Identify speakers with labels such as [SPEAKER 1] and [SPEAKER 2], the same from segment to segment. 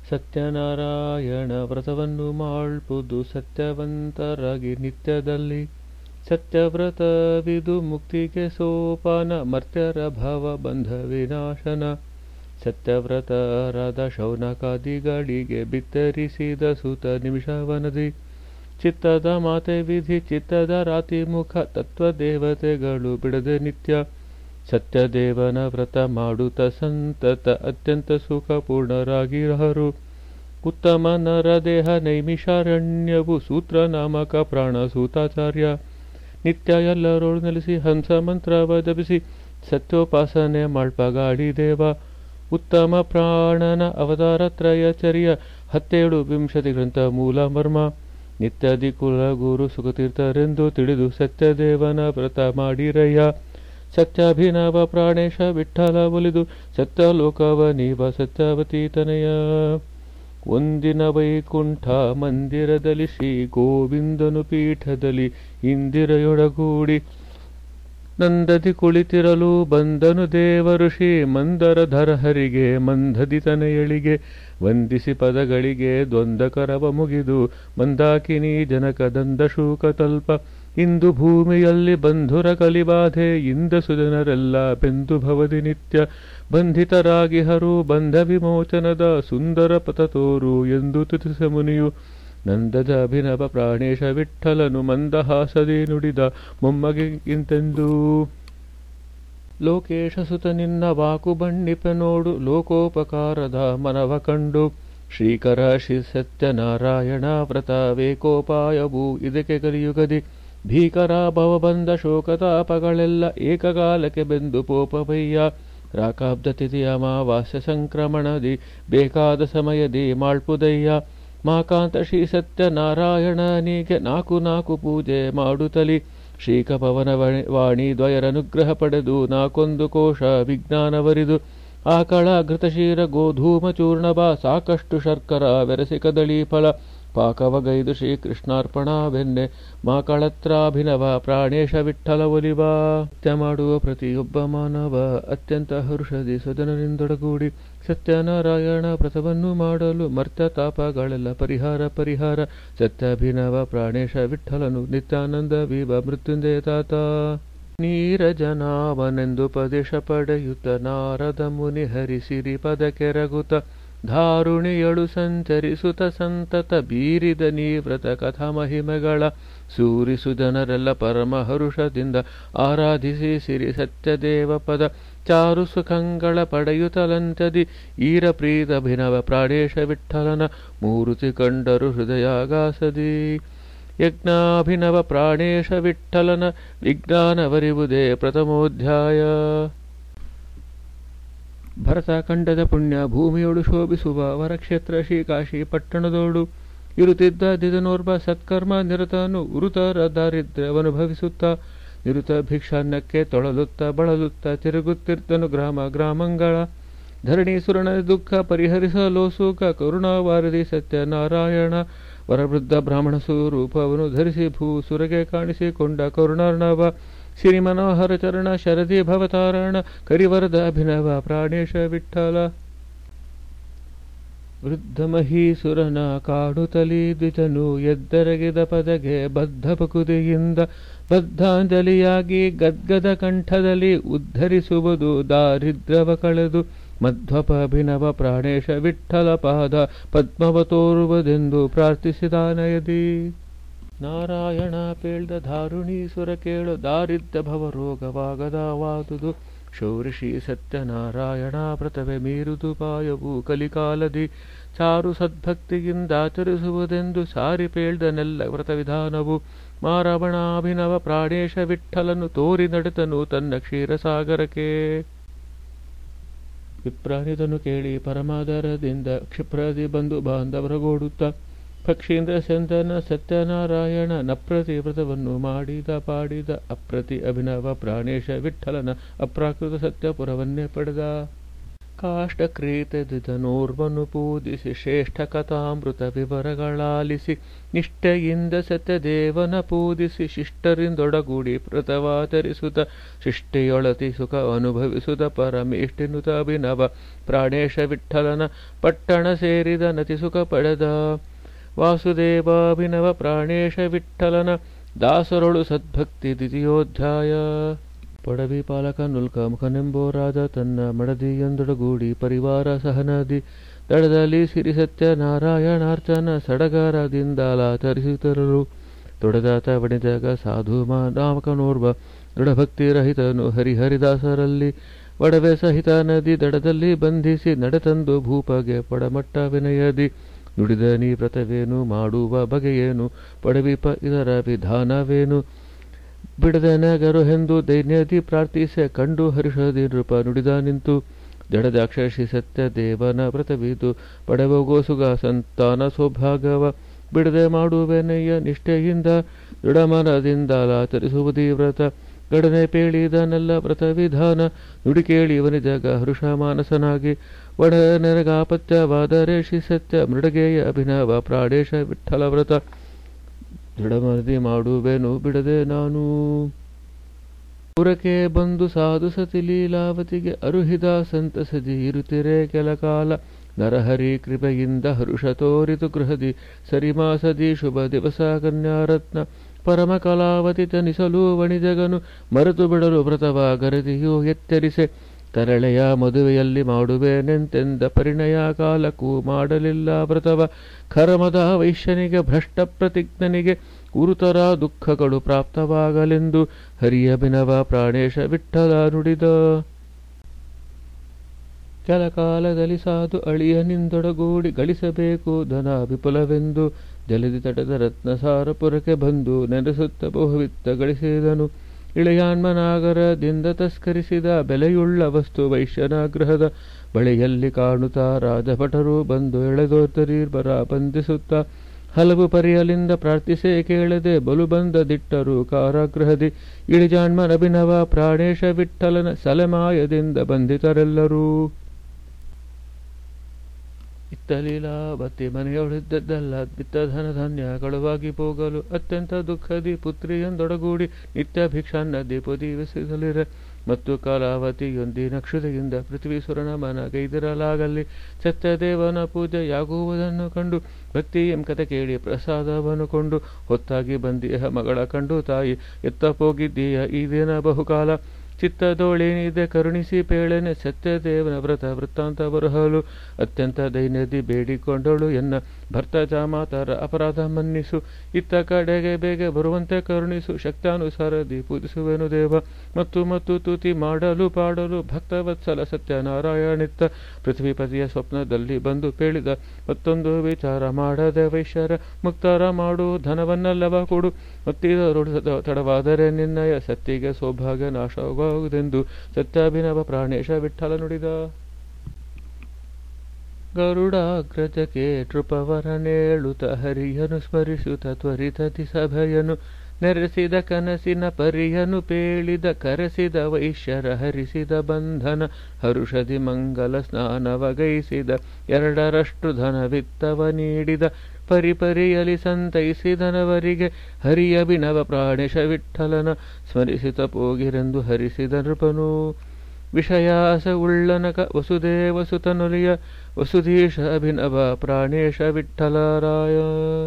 [SPEAKER 1] ಸತ್ಯನಾರಾಯಣ ವ್ರತವನ್ನು ಮಾಡ್ಬೋದು ಸತ್ಯವಂತರಾಗಿ ನಿತ್ಯದಲ್ಲಿ. ಸತ್ಯವ್ರತವಿದು ಮುಕ್ತಿಗೆ ಸೋಪಾನ, ಮರ್ತ್ಯರ ಭಾವ ಬಂಧ ವಿನಾಶನ. ಸತ್ಯವ್ರತರಾದ ಶೌನಕಾದಿಗಳಿಗೆ ಬಿತ್ತರಿಸಿದ ಸುತ ನಿಮಿಷವನದಿ. ಚಿತ್ತದ ಮಾತೆ ವಿಧಿ ಚಿತ್ತದ ರಾತಿಮುಖ, ತತ್ವದೇವತೆಗಳು ಬಿಡದೆ ನಿತ್ಯ. ಸತ್ಯದೇವನ ವ್ರತ ಮಾಡುತ್ತ ಸಂತತ ಅತ್ಯಂತ ಸುಖ ಪೂರ್ಣರಾಗಿರಹರು. ಉತ್ತಮ ನರದೇಹ ನೈಮಿಷಾರಣ್ಯವು ಸೂತ್ರ ನಾಮಕ ಪ್ರಾಣ ಸೂತಾಚಾರ್ಯ. ನಿತ್ಯ ಎಲ್ಲರೋಳು ನೆಲೆಸಿ ಹಂಸ ಮಂತ್ರವ ಜಪಿಸಿ ಸತ್ಯೋಪಾಸನೆ ಮಾಳ್ಪಗಾಡಿ ದೇವ. ಉತ್ತಮ ಪ್ರಾಣನ ಅವತಾರತ್ರಯಚರ್ಯ 17 ಗ್ರಂಥ ಮೂಲ ಮರ್ಮ. ನಿತ್ಯಾದಿ ಕುಲಗುರು ಸುಖತೀರ್ಥರೆಂದು ತಿಳಿದು ಸತ್ಯದೇವನ ವ್ರತ ಮಾಡಿರಯ್ಯ. ಸತ್ಯಾಭಿನವ ಪ್ರಾಣೇಶ ವಿಠ್ಠಲ ಒಲಿದು ಸತ್ಯಲೋಕವ ನೀವ ಸತ್ಯವತೀತನಯ. ಒಂದಿನ ವೈಕುಂಠ ಮಂದಿರದಲ್ಲಿ ಶ್ರೀ ಗೋವಿಂದನು ಪೀಠದಲ್ಲಿ ಇಂದಿರೆಯೊಡಗೂಡಿ ನಂದದಿ ಕುಳಿತಿರಲು ಬಂದನು ದೇವ ಋಷಿ. ಮಂದರಧರ ಹರಿಗೆ ಮಂದದಿ ತನಯಳಿಗೆ ವಂದಿಸಿ ಪದಗಳಿಗೆ ದ್ವಂದ್ವಕರವ ಮುಗಿದು ಮಂದಾಕಿನಿ ಜನಕದಂದ ಶೂಕ ತಲ್ಪ. ಇಂದು ಭೂಮಿಯಲ್ಲಿ ಬಂಧುರ ಕಲಿಬಾಧೆ ಇಂದ ಸುಜನರೆಲ್ಲ ಬೆಂದು ಭವದಿ ನಿತ್ಯ ಬಂಧಿತರಾಗಿಹರು. ಬಂಧ ವಿಮೋಚನದ ಸುಂದರ ಪಥ ತೋರು ಎಂದು ತುತಿಸ ಮುನಿಯು. ನಂದದ ಅಭಿನವ ಪ್ರಾಣೇಶ ವಿಠ್ಠಲನು ಮಂದಹಾಸದಿ ನುಡಿದ ಮೊಮ್ಮಗಿಂತೆಂದು. ಲೋಕೇಶ ಸುತ ನಿನ್ನ ವಾಕು ಬಣ್ಣಿಪ ನೋಡು, ಲೋಕೋಪಕಾರದ ಮನವ ಕಂಡು. ಶ್ರೀಕರ ಶ್ರೀ ಸತ್ಯನಾರಾಯಣ ವ್ರತ ವೇಕೋಪಾಯವು ಇದಕ್ಕೆ ಕಲಿಯುಗದಿ. ಭೀಕರ ಭವಬಂಧ ಶೋಕತಾಪಗಳೆಲ್ಲ ಏಕಕಾಲಕ್ಕೆ ಬೆಂದು ಪೋಪವಯ್ಯ. ರಾಕಾಬ್ದ ತಿಥಿಯ ಅಮಾವಾಸ್ಯ ಸಂಕ್ರಮಣದಿ ಬೇಕಾದ ಸಮಯದಿ ಮಾಳ್ಪುದಯ್ಯ. ಮಾಕಾಂತ ಶ್ರೀ ಸತ್ಯನಾರಾಯಣನಿಗೆ 4 ಪೂಜೆ ಮಾಡುತ್ತಲಿ. ಶ್ರೀಕಪವನ ವಾಣಿ ದ್ವಯರನುಗ್ರಹ ಪಡೆದು 4 ಕೋಶ ವಿಜ್ಞಾನವರಿದು. ಆಕಳ ಘೃತಶೀರ ಗೋಧೂಮ ಚೂರ್ಣವ ಸಾಕಷ್ಟು ಶರ್ಕರ ಬೆರೆಸಿ ಕದಳಿ ಫಲ. ಪಾಕವಗೈದು ಶ್ರೀಕೃಷ್ಣಾರ್ಪಣವೆನ್ನೆ ಮಾಕಳತ್ರಾಭಿನವ ಪ್ರಾಣೇಶ ವಿಠ್ಠಲ ಒಲಿವ. ಸತ್ಯ ಮಾಡುವ ಪ್ರತಿಯೊಬ್ಬ ಮಾನವ ಅತ್ಯಂತ ಹರುಷದಿ ಸ್ವಜನರಿಂದೊಡಗೂಡಿ ಸತ್ಯನಾರಾಯಣ ವ್ರತವನ್ನು ಮಾಡಲು ಮರ್ತ್ಯ ತಾಪಗಳೆಲ್ಲ ಪರಿಹಾರ. ಸತ್ಯಾಭಿನವ ಪ್ರಾಣೇಶ ವಿಠ್ಠಲನು ನಿತ್ಯಾನಂದ ವಿವ ಮೃತ್ಯುಂಜಯ ತಾತ. ನೀರಜನಾವನೆಂದುಪದೇಶ ಪಡೆಯುತ್ತ ನಾರದ ಮುನಿ ಹರಿಸಿರಿ ಪದ ಕೆರಗುತ. ಧಾರುಣಿಯಳು ಸಂಚರಿಸುತ್ತ ಸಂತತ ಬೀರಿದ ನೀವ್ರತ ಕಥಾ ಮಹಿಮೆಗಳ. ಸೂರಿಸು ಜನರೆಲ್ಲ ಪರಮ ಹರುಷದಿಂದ ಆರಾಧಿಸಿ ಸಿರಿ ಸತ್ಯದೇವ ಪದ. ಚಾರು ಸುಖಂಗಳ ಪಡೆಯುತ್ತಲಂಚದಿ ಈರ ಪ್ರೀತಭಿನವ ಪ್ರಾಣೇಶ ವಿಠ್ಠಲನ. ಮೂರುತಿ ಕಂಡರು ಹೃದಯಾಗಾಸದಿ ಯಜ್ಞಾಭಿನವ ಪ್ರಾಣೇಶ ವಿಠ್ಠಲನ. ವಿಜ್ಞಾನವರಿವುದೇ ಪ್ರಥಮೋಧ್ಯಾಯ. ಭರತ ಖಂಡದ ಪುಣ್ಯ ಭೂಮಿಯೊಳು ಶೋಭಿಸುವ ವರಕ್ಷೇತ್ರ ಶ್ರೀಕಾಶಿ ಪಟ್ಟಣದೋಡು ಇರುತ್ತಿದ್ದ ದಿದನೋರ್ವ ಸತ್ಕರ್ಮ ನಿರತನು. ಉರುತರ ದಾರಿದ್ರ್ಯವನುಭವಿಸುತ್ತ ನಿರುತ ಭಿಕ್ಷಾನ್ನಕ್ಕೆ ತೊಳಲುತ್ತ ಬಳಲುತ್ತ ತಿರುಗುತ್ತಿರ್ತನು ಗ್ರಾಮಗಳ. ಧರಣೀಸುರನ ದುಃಖ ಪರಿಹರಿಸಲು ಸುಖ ಕರುಣಾವಾರಧಿ ಸತ್ಯನಾರಾಯಣ. ವರವೃದ್ಧ ಬ್ರಾಹ್ಮಣ ಸ್ವರೂಪವನ್ನು ಧರಿಸಿ ಭೂಸುರಗೆ ಕಾಣಿಸಿಕೊಂಡ ಕರುಣಾರ್ಣವ. ಶ್ರೀಮನೋಹರ ಚರಣ ಶರದಿ ಭವತಾರಣ ಕರಿವರದ ಅಭಿನವ ಪ್ರಾಣೇಶ ವಿಠ್ಠಲ. ವೃದ್ಧ ಮಹೀಸುರನ ಕಾಡುತ್ತಲಿ ದ್ವಿಜನು ಎದ್ದರಗಿದ ಪದಗೆ ಬದ್ಧ ಬಕುದಿಯಿಂದ ಬದ್ಧಾಂಜಲಿಯಾಗಿ ಗದ್ಗದ ಕಂಠದಲ್ಲಿ ಉದ್ಧರಿಸುವುದು ದಾರಿದ್ರ್ಯವ ಕಳೆದು. ಮಧ್ವಪ ಅಭಿನವ ಪ್ರಾಣೇಶ ವಿಠ್ಠಲ ಪಾದ ಪದ್ಮವ ತೋರುವುದೆಂದು ಪ್ರಾರ್ಥಿಸಿದಾನಯದಿ. ನಾರಾಯಣ ಪೇಳ್ದ ಧಾರುಣೀಸುರ ಕೇಳು ದಾರಿದ್ರ್ಯ ಭವ ರೋಗವಾಗದವಾದುದು. ಶೌರಿ ಶ್ರೀ ಸತ್ಯನಾರಾಯಣ ವ್ರತವೇ ಮೀರುದುಪಾಯವು ಕಲಿಕಾಲದಿ. ಚಾರು ಸದ್ಭಕ್ತಿಯಿಂದಾಚರಿಸುವುದೆಂದು ಸಾರಿ ಪೇಳ್ದನೆಲ್ಲ ವ್ರತವಿಧಾನವು. ಮಾರವಣಾಭಿನವ ಪ್ರಾಣೇಶ ವಿಠ್ಠಲನು ತೋರಿ ನಡೆತನು ತನ್ನ ಕ್ಷೀರಸಾಗರಕ್ಕೆ. ವಿಪ್ರಾನಿದನು ಕೇಳಿ ಪರಮಾದರದಿಂದ ಕ್ಷಿಪ್ರದಿ ಬಂದು ಬಾಂಧವರಗೋಡುತ್ತ. ಪಕ್ಷೀಂದ್ರ ಚಂದನ ಸತ್ಯನಾರಾಯಣ ನಪ್ರತಿ ವ್ರತವನ್ನು ಮಾಡಿದ ಪಾಡಿದ. ಅಪ್ರತಿ ಅಭಿನವ ಪ್ರಾಣೇಶ ವಿಠ್ಠಲನ ಅಪ್ರಾಕೃತ ಸತ್ಯಪುರವನ್ನೇ ಪಡೆದ. ಕಾಷ್ಟಕ್ರೀತದಿದನೋರ್ವನು ಪೂಜಿಸಿ ಶ್ರೇಷ್ಠ ಕಥಾಮೃತ ವಿವರಗಳಾಲಿಸಿ ನಿಷ್ಠೆಯಿಂದ ಸತ್ಯದೇವನ ಪೂಜಿಸಿ ಶಿಷ್ಟರಿಂದೊಡಗೂಡಿ ವ್ರತವಾಚರಿಸುತ್ತ ಶಿಷ್ಟೆಯೊಳತಿ ಸುಖ ಅನುಭವಿಸುತ್ತ ಪರಮೇಷ್ಠಿನುತ ಅಭಿನವ ಪ್ರಾಣೇಶ ವಿಠ್ಠಲನ ಪಟ್ಟಣ ಸೇರಿದ ನತಿ ಸುಖ ಪಡೆದ ವಾಸುದೇವಾಭಿನವ ಪ್ರಾಣೇಶ ವಿಠ್ಠಲನ ದಾಸರೊಳು ಸದ್ಭಕ್ತಿ ದ್ವಿತೀಯೋಧ್ಯಾಯ. ಪಡವಿ ಪಾಲಕ ನುಲ್ಕ ಮುಖನೆಂಬೋರಾದ ತನ್ನ ಮಡದಿಯೊಂದೊಡಗೂಡಿ ಪರಿವಾರ ಸಹನದಿ ದಡದಲ್ಲಿ ಸಿರಿಸತ್ಯ ನಾರಾಯಣಾರ್ಚನ ಸಡಗರದಿಂದಲಾಚರಿಸುತ್ತರರು. ತೊಡೆದಾತ ಬಣಿದಾಗ ಸಾಧು ನಾಮಕನೋರ್ವ ದೃಢಭಕ್ತಿರಹಿತನು ಹರಿಹರಿದಾಸರಲ್ಲಿ ಒಡವೆ ಸಹಿತ ನದಿ ದಡದಲ್ಲಿ ಬಂಧಿಸಿ ನಡೆತಂದು ಭೂಪಗೆ ಪಡಮಟ್ಟ ವಿನಯದಿ ನುಡಿದ ನೀ ವ್ರತವೇನು ಮಾಡುವ ಬಗೆಯೇನು ಪಡವಿಪ ಇದರ ವಿಧಾನವೇನು ಬಿಡದ ನಗರುಹೆಂದು ದೈನ್ಯದಿ ಪ್ರಾರ್ಥಿಸೆ ಕಂಡು ಹರ್ಷದಿ ನೃಪ ನುಡಿದ ನಿಂತು ಜಡದಾಕ್ಷಿ ಸತ್ಯ ದೇವನ ವ್ರತವಿದು ಪಡೆವಗೋಸುಗ ಸಂತಾನ ಸೌಭಾಗವ ಬಿಡದೆ ಮಾಡುವೆನಯ್ಯ ನಿಷ್ಠೆಯಿಂದ ದೃಢಮನದಿಂದಲಾಚರಿಸುವುದೀ ವ್ರತ ಗಡನೆ ಪೇಳಿದನೆಲ್ಲ ವ್ರತ ವಿಧಾನ ನುಡಿ ಕೇಳಿ ವನಿಜಗ ಹರುಷ ಮಾನಸನಾಗಿ ಒಡ ನೆನಗಾಪತ್ಯವಾದರೆ ಶ್ರೀ ಸತ್ಯ ಮೃಡಗೇಯ ಅಭಿನವ ಪ್ರಾಣೇಶ ವಿಠ್ಠಲ ವ್ರತ ದೃಢಮನದಿ ಮಾಡುವೆನು ಬಿಡದೆ ನಾನು. ಪುರಕ್ಕೆ ಬಂದು ಸಾಧು ಸತಿ ಲೀಲಾವತಿಗೆ ಅರುಹಿದ ಸಂತಸದಿ ಇರುತ್ತಿರೆ ಕೆಲ ಕಾಲ ನರಹರಿ ಕೃಪೆಯಿಂದ ಹರುಷ ತೋರಿತು ಗೃಹದಿ ಸರಿಮಾಸದಿ ಶುಭ ದಿವಸ ಕನ್ಯಾರತ್ನ ಪರಮ ಕಲಾವತಿ ತನಿಸಲು ವಣಿಜಗನು ಮರೆತು ಬಿಡಲು ವ್ರತವ ಗರದಿಯು ಎಚ್ಚರಿಸೆ ತರಳೆಯ ಮದುವೆಯಲ್ಲಿ ಮಾಡುವೆನೆಂತೆಂದ ಪರಿಣಯ ಕಾಲಕ್ಕೂ ಮಾಡಲಿಲ್ಲ ವ್ರತವ ಖರಮದ ವೈಶ್ಯನಿಗೆ ಭ್ರಷ್ಟ ಪ್ರತಿಜ್ಞನಿಗೆ ಗುರುತರ ದುಃಖಗಳು ಪ್ರಾಪ್ತವಾಗಲೆಂದು ಹರಿಯಭಿನವ ಪ್ರಾಣೇಶ ವಿಠ್ಠಲ ನುಡಿದ. ಕೆಲ ಕಾಲದಲ್ಲಿ ಸಾಧು ಅಳಿಯನಿಂದೊಡಗೂಡಿ ಗಳಿಸಬೇಕು ಧನ ವಿಪುಲವೆಂದು ಜಲದಿ ತಟದ ರತ್ನಸಾರಪುರಕ್ಕೆ ಬಂದು ನೆನೆಸುತ್ತ ಬಹುವಿತ್ತ ಗಳಿಸಿದನು. ಇಳೆಯಾನ್ಮನಾಗರದಿಂದ ತಸ್ಕರಿಸಿದ ಬೆಲೆಯುಳ್ಳ ವಸ್ತು ವೈಶ್ಯನಾಗ್ರಹದ ಬಳಿಯಲ್ಲಿ ಕಾಣುತ್ತಾ ರಾಜಭಟರು ಬಂದು ಎಳೆದೋತರೀರ್ಬರ ಬಂಧಿಸುತ್ತ ಹಲವು ಪರಿಯಲಿಂದ ಪ್ರಾರ್ಥಿಸೇ ಕೇಳದೆ ಬಲು ಬಂದ ದಿಟ್ಟರು ಕಾರಾಗೃಹದಿ ಇಳಿಜಾಣ್ಮನಭಿನವ ಪ್ರಾಣೇಶ ವಿಠ್ಠಲನ ಸಲೆಮಾಯದಿಂದ ಬಂಧಿತರೆಲ್ಲರೂ. ಇತ್ತ ಲೀಲಾವತಿ ಮನೆಯೊಳಿದ್ದದ್ದಲ್ಲ ಬಿತ್ತ ಧನ ಧಾನ್ಯ ಕಳುವಾಗಿ ಹೋಗಲು ಅತ್ಯಂತ ದುಃಖದಿ ಪುತ್ರಿಯೊಂದೊಡಗೂಡಿ ನಿತ್ಯ ಭಿಕ್ಷಾನ್ನದಿ ಪೊದೀವಿಸಿದಲಿರೆ ಮತ್ತು ಕಲಾವತಿಯೊಂದಿನ ಕ್ಷುತೆಯಿಂದ ಪೃಥ್ವೀಸುರನ ಮನಗೈದಿರಲಾಗಲ್ಲಿ ಸತ್ಯದೇವನ ಪೂಜೆಯಾಗುವುದನ್ನು ಕಂಡು ಭಕ್ತಿ ಎಂಕತೆ ಕೇಳಿ ಪ್ರಸಾದವನ್ನು ಕೊಂಡು ಹೊತ್ತಾಗಿ ಬಂದಿಹ ಮಗಳ ಕಂಡು ತಾಯಿ ಎತ್ತ ಹೋಗಿದ್ದೀಯ ಈ ದಿನ ಬಹುಕಾಲ ಚಿತ್ತದೋಳೇನಿದೆ ಕರುಣಿಸಿ ಪೇಳನೆ ಸತ್ಯದೇವನ ವ್ರತ ವೃತ್ತಾಂತ ಬರಹಲು ಅತ್ಯಂತ ದೈನ್ಯದಿ ಬೇಡಿಕೊಂಡಳು ಎನ್ನ ಭರ್ತ ಜಾಮಾತರ ಅಪರಾಧ ಮನ್ನಿಸು ಇತ್ತ ಕಡೆಗೆ ಬೇಗ ಬರುವಂತೆ ಕರುಣಿಸು ಶಕ್ತಾನುಸಾರದಿ ಪೂಜಿಸುವೆನು ದೇವ ಮತ್ತು ಮತ್ತು ತುತಿ ಮಾಡಲು ಪಾಡಲು ಭಕ್ತವತ್ಸಲ ಸತ್ಯನಾರಾಯಣಿತ್ತ ಪೃಥ್ವಿಪತಿಯ ಸ್ವಪ್ನದಲ್ಲಿ ಬಂದು ಪೇಳಿದ ಮತ್ತೊಂದು ವಿಚಾರ ಮಾಡದೆ ವೈಶ್ಯರ ಮುಕ್ತಾರ ಮಾಡು ಧನವನ್ನೆಲ್ಲವ ಕೊಡು ಮತ್ತಿದರೊಳು ತಡವಾದರೆ ನಿನ್ನಯ ಸತ್ತಿಗೆ ಸೌಭಾಗ್ಯ ನಾಶವಾಗುವುದೆಂದು ಸತ್ಯಾಭಿನವ ಪ್ರಾಣೇಶ ವಿಠ್ಠಲ ನುಡಿದ. ಗರುಡಾಗ್ರಜಕ್ಕೆ ನೃಪವರನೇಳುತ ಹರಿಯನು ಸ್ಮರಿಸುತ್ತ ತ್ವರಿತತಿ ಸಭೆಯನು ನೆರೆಸಿದ ಕನಸಿನ ಪರಿಯನು ಪೇಳಿದ ಕರೆಸಿದ ವೈಶ್ಯರ ಹರಿಸಿದ ಬಂಧನ ಹರುಷದಿ ಮಂಗಲ ಸ್ನಾನವಗೈಸಿದ ಎರಡರಷ್ಟು ಧನವಿತ್ತವ ನೀಡಿದ ಪರಿಪರಿಯಲಿ ಸಂತೈಸಿದನವರಿಗೆ ಹರಿಯಭಿನವ ಪ್ರಾಣೇಶ ವಿಠ್ಠಲನ ಸ್ಮರಿಸಿತ ಪೋಗಿರೆಂದು ಹರಿಸಿದ ನೃಪನು. ವಿಷಯಾಸ ಉಳ್ಳನಕ ವಸುದೇವಸುತನುಲಿಯ ವಸುಧೀಶ ಅಭಿನವ ಪ್ರಾಣೇಶ ವಿಠ್ಠಲರಾಯ.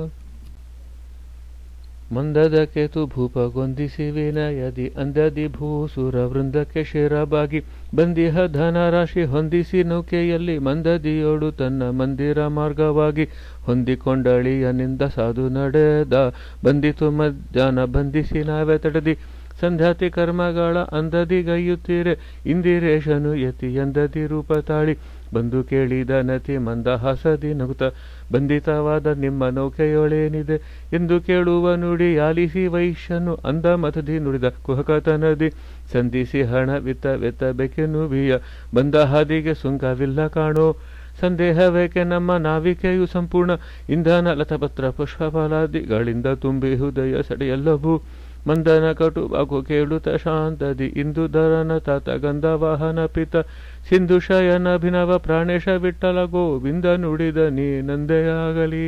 [SPEAKER 1] ಮಂದದ ಕೇತು ಭೂಪಗೊಂದಿಸಿ ವಿನಯದಿ ಅಂದದಿ ಭೂಸುರ ವೃಂದಕ್ಕೆ ಶಿರಬಾಗಿ ಬಂದಿಹ ಧನರಾಶಿ ಹೊಂದಿಸಿ ನೌಕೆಯಲ್ಲಿ ಮಂದದಿಯೋಡು ತನ್ನ ಮಂದಿರ ಮಾರ್ಗವಾಗಿ ಹೊಂದಿಕೊಂಡಳಿಯನಿಂದ ಸಾಧು ನಡೆದ ಬಂದಿತು ಮಧ್ಯಾಹ್ನ ಬಂಧಿಸಿ ನಾವೇ ತಡೆದಿ ಸಂಧ್ಯಾತಿ ಕರ್ಮಗಳ ಅಂದದಿಗೈಯುತ್ತೀರೆ ಇಂದಿರೇಶನು ಯತಿ ಎಂದದಿ ರೂಪ ತಾಳಿ ಬಂದು ಕೇಳಿದ ನತಿ ಮಂದಹಾಸದಿ ನಗುತ್ತ ಬಂಧಿತವಾದ ನಿಮ್ಮ ನೌಕೆಯೊಳೇನಿದೆ ಎಂದು ಕೇಳುವ ನುಡಿ ಆಲಿಸಿ ವೈಶ್ಯನು ಅಂದ ಮತದಿ ನುಡಿದ ಕುಹಕತನದಿ ಸಂಧಿಸಿ ಹಣ ವಿತ್ತಬೇಕೆನು ಬಿಯ ಬಂದ ಹಾದಿಗೆ ಸುಂಕವಿಲ್ಲ ಕಾಣೋ ಸಂದೇಹವೇಕೆ ನಮ್ಮ ನಾವಿಕೆಯು ಸಂಪೂರ್ಣ ಇಂಧನ ಲತಪತ್ರ ಪುಷ್ಪಫಲಾದಿಗಳಿಂದ ತುಂಬಿ ಹೃದಯ ಸಡೆಯಲ್ಲವೂ ಮಂದನ ಕಟು ಬಗು ಕೇಳುತ್ತ ಶಾಂತದಿ ಇಂದು ಧರನ ತತ ಗಂಧ ವಾಹನ ಪಿತ ಸಿಂಧು ಶಯನಭಿನವ ಪ್ರಾಣೇಶ ವಿಠಲ ಗೋವಿಂದ ನುಡಿದ ನೀ ನಂದೆಯಾಗಲಿ.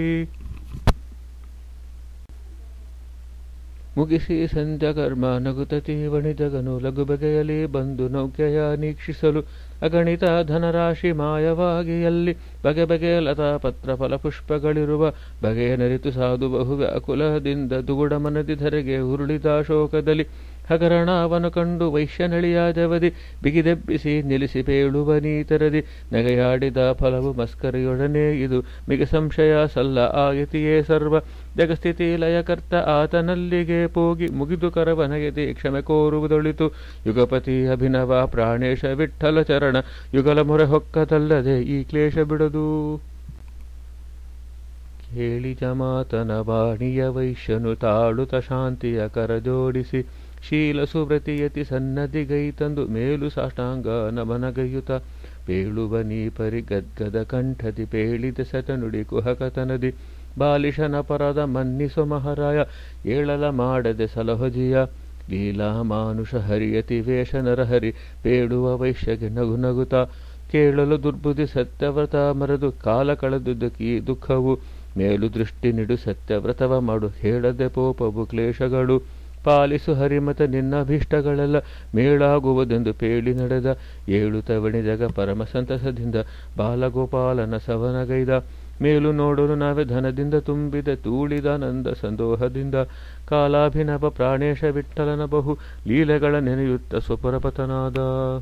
[SPEAKER 1] ಮುಗಿಸಿ ಸಂಧ್ಯ ಕರ್ಮ ನಗುತತಿ ವಣಿಜಗನು ಲಘು ಬಗೆಯಲಿ ಬಂದು ನೌಕೆಯ ನೀಕ್ಷಿಸಲು ಅಗಣಿತ ಧನರಾಶಿ ಮಾಯವಾಗಿ ಅಲ್ಲಿ ಬಗೆ ಬಗೆಯ ಲತಾ ಪತ್ರ ಫಲ ಪುಷ್ಪಗಳಿರುವ ಬಗೆಯ ನರಿತು ಸಾಧು ಬಹು ವ್ಯಾಕುಲದಿಂದ ದುಗುಡ ಮನದಿ ಧರೆಗೆ ಉರುಳಿದ ಶೋಕದಲ್ಲಿ ಹಗರಣವನು ಕಂಡು ವೈಶ್ಯನಳಿಯಾದವದಿ ಬಿಗಿದೆಬ್ಬಿಸಿ ನಿಲ್ಲಿಸಿ ಪೇಳುವ ನೀತರದಿ ನಗೆಯಾಡಿದ ಫಲವು ಮಸ್ಕರಿಯೊಡನೆ ಇದು ಮಿಗ ಸಂಶಯ ಸಲ್ಲ ಆಗತಿಯೇ ಸರ್ವ ಜಗಸ್ಥಿತಿ ಲಯಕರ್ತ ಆತನಲ್ಲಿಗೆ ಪೋಗಿ ಮುಗಿದು ಕರವನಗೆದಿ ಕ್ಷಮೆ ಕೋರುವುದೊಳಿತು ಯುಗಪತಿ ಅಭಿನವ ಪ್ರಾಣೇಶ ವಿಠಲ ಚರಣ ಯುಗಲ ಮೊರೆ ಹೊಕ್ಕತಲ್ಲದೆ ಈ ಕ್ಲೇಶ ಬಿಡದು. ಕೇಳಿ ಜಮಾತನ ವಾಣಿಯ ವೈಶ್ಯನು ತಾಳುತ ಶಾಂತಿಯ ಕರಜೋಡಿಸಿ ಶೀಲ ಸುವ್ರತಿಯತಿ ಸನ್ನದಿಗೈ ತಂದು ಮೇಲು ಸಾಷ್ಟಾಂಗ ನಮನಗೈಯುತ ಪೇಳುವ ನೀಪರಿ ಗದ್ಗದ ಕಂಠದಿ ಪೇಳಿದ ಸತನುಡಿ ಕುಹಕತನದಿ ಬಾಲಿಶನ ಪರದ ಮನ್ನಿಸೊ ಮಹಾರಾಯ ಏಳಲ ಮಾಡದೆ ಸಲಹಜಿಯ ಲೀಲಾ ಮಾನುಷ ಹರಿಯತಿ ವೇಷ ನರಹರಿ ಪೇಳುವ ವೈಶ್ಯಗೆ ನಗು ನಗುತ ಕೇಳಲು ದುರ್ಬುದ್ಧಿ ಸತ್ಯವ್ರತ ಮರೆದು ಕಾಲ ಕಳೆದುದಕ್ಕಿ ದುಃಖವು ಮೇಲು ದೃಷ್ಟಿ ನಿಡು ಸತ್ಯವ್ರತವ ಮಾಡು ಹೇಳದೆ ಪೋಪವು ಕ್ಲೇಶಗಳು ಪಾಲಿಸು ಹರಿಮತ ನಿನ್ನಭೀಷ್ಟಗಳೆಲ್ಲ ಮೇಳಾಗುವುದೆಂದು ಪೇಳಿ ನಡೆದ ಏಳು ತವಣಿಜಗ ಪರಮ ಸಂತಸದಿಂದ ಬಾಲಗೋಪಾಲನ ಸವನಗೈದ ಮೇಲು ನೋಡಲು ನಾವೇ ಧನದಿಂದ ತುಂಬಿದ ತೂಳಿದ ನಂದ ಸಂದೋಹದಿಂದ ಕಾಲಾಭಿನವ ಪ್ರಾಣೇಶ ವಿಠಲನ ಬಹು ಲೀಲೆಗಳ ನೆನೆಯುತ್ತ ಸ್ವಪುರಪತನಾದ.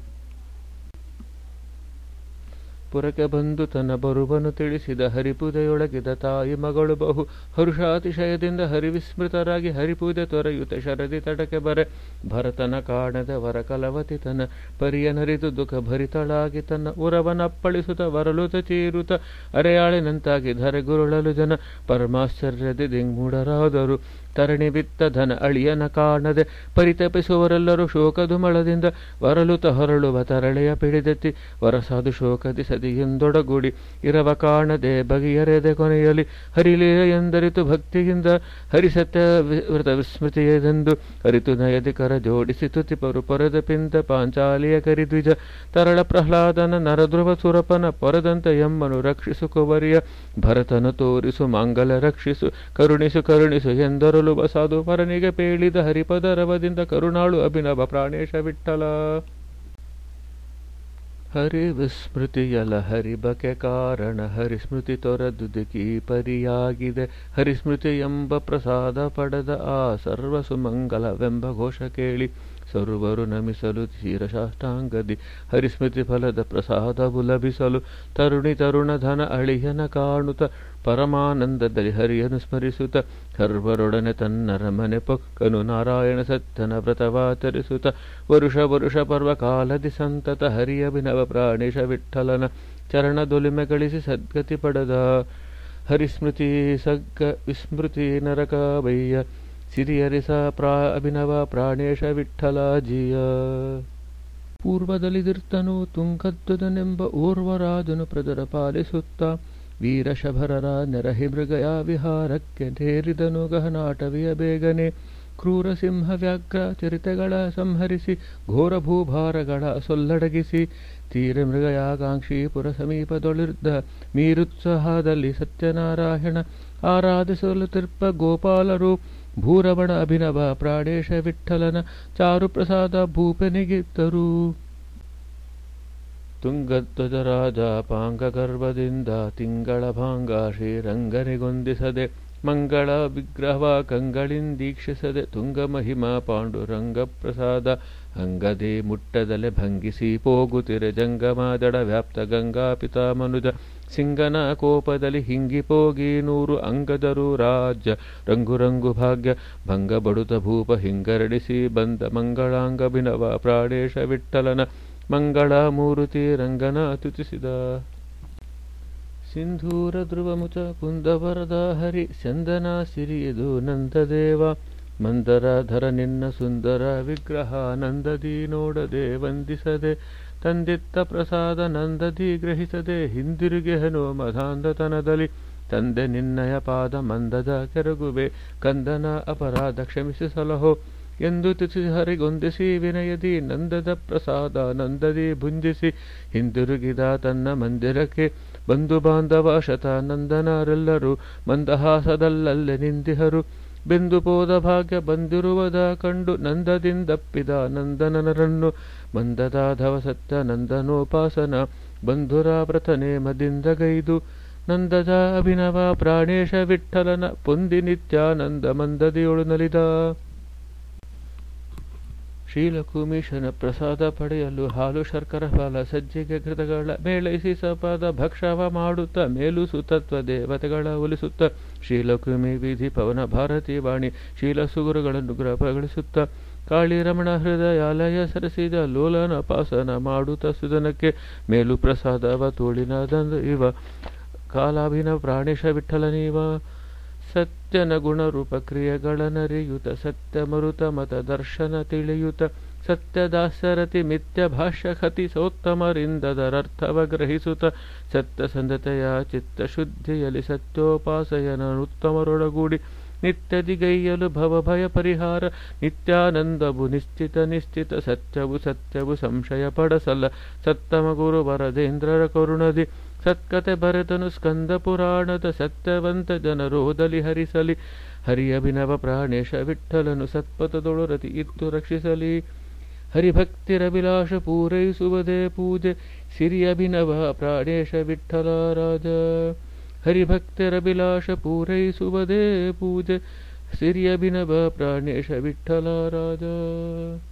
[SPEAKER 1] ಪುರಕ್ಕೆ ಬಂದು ತನ್ನ ಬರುವನು ತಿಳಿಸಿದ ಹರಿಪೂಜೆಯೊಳಗಿದ ತಾಯಿ ಮಗಳು ಬಹು ಹರುಷಾತಿಶಯದಿಂದ ಹರಿವಿಸ್ಮೃತರಾಗಿ ಹರಿಪೂಜೆ ತೊರೆಯುತ್ತ ಶರದಿ ತಟಕೆ ಬರೆ ಭರತನ ಕಾಣದ ವರ ಕಲವತಿ ತನ್ನ ಪರಿಯನರಿದು ದುಃಖ ಭರಿತಳಾಗಿ ತನ್ನ ಉರವನಪ್ಪಳಿಸುತ್ತ ವರಲುತ ಚೀರುತ ಅರೆಯಾಳಿನಂತಾಗಿ ಧರೆಗುರುಳಲು ಜನ ಪರಮಾಶ್ಚರ್ಯದಿ ದಿಗ್ಮೂಢರಾದರು. ತರಣಿ ಬಿತ್ತ ಧನ ಅಳಿಯನ ಕಾಣದೆ ಪರಿತಪಿಸುವರೆಲ್ಲರೂ ಶೋಕದುಮಳದಿಂದ ವರಲುತ ಹೊರಳುವ ತರಳೆಯ ಪಿಡಿದೆತ್ತಿ ವರಸಾದು ಶೋಕದಿ ಸದಿಯೆಂದೊಡಗೂಡಿ ಇರವ ಕಾಣದೆ ಬಗೆಯರೆದೆ ಕೊನೆಯಲಿ ಹರಿಲೀಲೆ ಎಂದರಿತು ಭಕ್ತಿಯಿಂದ ಹರಿಸತ್ಯ ವ್ರತ ವಿಸ್ಮೃತಿಯದೆಂದು ಅರಿತು ನಯದಿ ಕರ ಜೋಡಿಸಿ ತುತಿಪರು ಪೊರೆದ ಪಿಂತ ಪಾಂಚಾಲಿಯ ಕರಿದ್ವಿಜ ತರಳ ಪ್ರಹ್ಲಾದನ ನರಧ್ರುವ ಸುರಪನ ಪೊರೆದಂತ ಎಮ್ಮನು ರಕ್ಷಿಸು ಕುವರಿಯ ಭರತನ ತೋರಿಸು ಮಾಂಗಲ್ಯ ರಕ್ಷಿಸು ಕರುಣಿಸು ಕರುಣಿಸು ಎಂದರು ಬಸಾದು ಪರನಿಗೆ ಪೇಳಿದ ಹರಿಪದ ರವದಿಂದ ಕರುಣಾಳು ಅಭಿನವ ಪ್ರಾಣೇಶ ವಿಠಲ. ಹರಿ ವಿಸ್ಮೃತಿಯಲ ಹರಿಬಕೆ ಕಾರಣ ಹರಿಸ್ಮೃತಿ ತೊರೆದುದುಕಿ ಪರಿಯಾಗಿದೆ ಹರಿಸ್ಮೃತಿ ಎಂಬ ಪ್ರಸಾದ ಪಡೆದ ಆ ಸರ್ವ ಸುಮಂಗಲವೆಂಬ ಘೋಷ ಕೇಳಿ ಸರ್ವರು ನಮಿಸಲು ತೀರಶಾಷ್ಟಾಂಗದಿ ಹರಿಸ್ಮೃತಿ ಫಲದ ಪ್ರಸಾದವು ಲಭಿಸಲು ತರುಣಿ ತರುಣ ಧನ ಅಳಿಯನ ಕಾಣುತ್ತ ಪರಮಾನಂದದಲ್ಲಿ ಹರಿಯನು ಸ್ಮರಿಸುತ್ತ ಸರ್ವರೊಡನೆ ತನ್ನ ರಮನೆ ಪೊಕ್ಕನು ನಾರಾಯಣ ಸತ್ಯನ ವ್ರತವಾಚರಿಸುತ್ತ ವರುಷ ವರುಷ ಪರ್ವ ಕಾಲದಿ ಸಂತತ ಹರಿಯಭಿನವ ಪ್ರಾಣೇಶ ವಿಠಲನ ಚರಣದೊಲಿಮೆ ಗಳಿಸಿ ಸದ್ಗತಿ ಪಡೆದ ಹರಿಸ್ಮೃತಿ ಸಗ್ಗ ವಿಸ್ಮೃತಿ ನರಕ ಬಯ್ಯ ಸಿರಿಯರಿಸ ಅಭಿನವ ಪ್ರಾಣೇಶ ವಿಠಲಾಜಿಯ. ಪೂರ್ವದಲ್ಲಿದಿರ್ತನು ತುಂಗಧ್ವಜನೆಂಬ ಓರ್ವರಾಜನು ಪ್ರಜರ ಪಾಲಿಸುತ್ತ ವೀರಶಭರರ ನೆರಹಿ ಮೃಗಯ ವಿಹಾರಕ್ಕೆ ನೇರಿದನು ಗಹನಾಟವಿಯ ಬೇಗನೆ ಕ್ರೂರ ಸಿಂಹ ವ್ಯಾಘ್ರ ಚರಿತೆಗಳ ಸಂಹರಿಸಿ ಘೋರ ಭೂಭಾರಗಳ ಸೊಲ್ಲಡಗಿಸಿ ತೀರ ಮೃಗಯಾಕಾಂಕ್ಷಿ ಪುರ ಸಮೀಪದೊಳಿರ್ದ ಮೀರುತ್ಸಾಹದಲ್ಲಿ ಸತ್ಯನಾರಾಯಣ ಆರಾಧಿಸಲು ತಿರ್ಪ ಗೋಪಾಲರು ಭೂರಮಣ ಅಭಿನವ ಪ್ರಾಣೇಶ ವಿಠಲನ ಚಾರು ಪ್ರಸಾದ ಭೂಪನಿಗಿತ್ತರು. ತುಂಗಧ್ವಜರಾಜ ಪಾಂಗ ಗರ್ಭದಿಂದ ತಿಂಗಳ ಭಾಂಗ ಶ್ರೀರಂಗನಿಗೊಂದಿಸದೆ ಮಂಗಳ ವಿಗ್ರಹವ ಕಂಗಳಿಂದೀಕ್ಷಿಸದೆ ತುಂಗ ಮಹಿಮಾ ಪಾಂಡುರಂಗ ಪ್ರಸಾದ ಅಂಗದೇ ಮುಟ್ಟದಲೆ ಭಂಗಿಸಿ ಪೋಗುತ್ತಿರೆ ಜಂಗಮಾದಡ ವ್ಯಾಪ್ತ ಗಂಗಾ ಪಿತಾ ಮನುಜ ಸಿಂಗನ ಕೋಪದಲ್ಲಿ ಹಿಂಗಿಪೋಗಿ 100 ಅಂಗದರು ರಾಜ್ಯ ರಂಗು ರಂಗು ಭಾಗ್ಯ ಭಂಗ ಬಡುತ ಭೂಪ ಹಿಂಗರಡಿಸಿ ಬಂದ ಮಂಗಳಾಂಗಭಿನವ ಪ್ರಾಣೇಶ ವಿಠಲನ ಮಂಗಳ ಮೂರುತಿ ರಂಗನ ತುತಿಸಿದ. ಸಿಂಧೂರ ಧ್ರುವಮುಚ ಕುಂದವರದ ಹರಿ ಚಂದನ ಸಿರಿಯದು ನಂದದೇವ ಮಂದರಧರ ನಿನ್ನ ಸುಂದರ ವಿಗ್ರಹ ನಂದದಿ ನೋಡದೆ ವಂದಿಸದೆ ತಂದಿತ್ತ ಪ್ರಸಾದ ನಂದದಿ ಗ್ರಹಿಸದೆ ಹಿಂದಿರುಗೆಹನು ಮಧಾಂಧತನದಲ್ಲಿ ತಂದೆ ನಿನ್ನಯ ಪಾದ ಮಂದದ ಕೆರಗುವೆ ಕಂದನ ಅಪರಾಧ ಕ್ಷಮಿಸಿ ಸಲಹೋ ಎಂದು ತಿಳಿಸಿ ಹರಿಗೊಂದಿಸಿ ವಿನಯದಿ ನಂದದ ಪ್ರಸಾದ ನಂದದಿ ಭುಂಜಿಸಿ ಹಿಂದಿರುಗಿದ ತನ್ನ ಮಂದಿರಕ್ಕೆ. ಬಂಧು ಬಾಂಧವ ಶತಾನಂದನರೆಲ್ಲರೂ ಮಂದಹಾಸದಲ್ಲಲ್ಲೇ ನಿಂದಿಹರು. ಬೆಂದು ಪೋದ ಭಾಗ್ಯ ಬಂದಿರುವುದ ಕಂಡು ನಂದದಿಂದಪ್ಪಿದ ನಂದನರನ್ನು ಮಂದದಾಧವ ಸತ್ಯ ನಂದನೋಪಾಸನ ಬಂಧುರ ವ್ರತ ನೇಮದಿಂದಗೈದು. ನಂದದ ಅಭಿನವ ಪ್ರಾಣೇಶ ವಿಠ್ಠಲನ ಪೊಂದಿ ನಿತ್ಯಾನಂದ ಮಂದದಿಯೊಳು ನಲಿದ. ಶ್ರೀಲಕುಮೀಶನ ಪ್ರಸಾದ ಪಡೆಯಲು ಹಾಲು ಶರ್ಕರ ಫಲ ಸಜ್ಜಿಗೆ ಘೃತಗಳ ಮೇಳೈಸಿ ಸಪಾದ ಭಕ್ಷವ ಮಾಡುತ್ತ ಮೇಲು ಸುತತ್ವ ದೇವತೆಗಳ ಒಲಿಸುತ್ತ ಶ್ರೀಲಕುಮಿ ವಿಧಿ ಪವನ ಭಾರತಿ ವಾಣಿ ಶೀಲ ಸುಗುರುಗಳನ್ನು ಗ್ರಹಗಳಿಸುತ್ತ ಕಾಳಿ ರಮಣ ಹೃದಯಾಲಯ ಸರಸಿದ ಲೋಲನ ಪಾಸನ ಮಾಡುತ್ತ ಸುದನಕ್ಕೆ ಮೇಲು ಪ್ರಸಾದವ ತೋಳಿನದಂದ ಇವ ಕಾಲಾಭಿನ ಪ್ರಾಣೇಶ ವಿಠ್ಠಲನೀವ. ಸತ್ಯನ ಗುಣರೂಪ ಕ್ರಿಯೆಗಳನರಿಯುತ ಸತ್ಯ ಮರುತ ಮತ ದರ್ಶನ ತಿಳಿಯುತ ಸತ್ಯದಾಸರತಿ ಮಿಥ್ಯ ಭಾಷ್ಯ ಖತಿ ಸೋತ್ತಮರಿಂದದರರ್ಥವ ಗ್ರಹಿಸುತ್ತ ಸತ್ಯ ಸಂಧತೆಯ ಚಿತ್ತ ಶುದ್ಧಿಯಲ್ಲಿ ಸತ್ಯೋಪಾಸಯನನುತ್ತಮರೊಡಗೂಡಿ ನಿತ್ಯದಿಗೈಯಲು ಭವಭಯ ಪರಿಹಾರ ನಿತ್ಯಾನಂದವು ನಿಶ್ಚಿತ ಸತ್ಯವು ಸಂಶಯ ಪಡಸಲ್ಲ ಸತ್ತಮ ಗುರು ವರದೇಂದ್ರರ ಕರುಣದಿ ಸತ್ಕತೆ ಬರೆತನು ಸ್ಕಂದ ಪುರಾಣದ ಸತ್ಯವಂತ ಜನರೋದಲಿ ಹರಿಸಲಿ ಹರಿಯಭಿನವ ಪ್ರಾಣೇಶ ವಿಠ್ಠಲನು ಸತ್ಪಥದೊಳು ರತಿ ಇತ್ತು ರಕ್ಷಿಸಲಿ. ಹರಿಭಕ್ತಿರಭಿಲಾಷ ಪೂರೈಸುವುದೇ ಪೂಜೆ ಸಿರಿಯಭಿನವ ಪ್ರಾಣೇಶ ವಿಠ್ಠಲ ರಾಜ. ಹರಿಭಕ್ತಿರಭಿಲಾಷ ಪೂರೈಸುವುದೇ ಪೂಜೆ ಸಿರಿಯಭಿನವ ಪ್ರಾಣೇಶ ವಿಠ್ಠಲ ರಾಜ.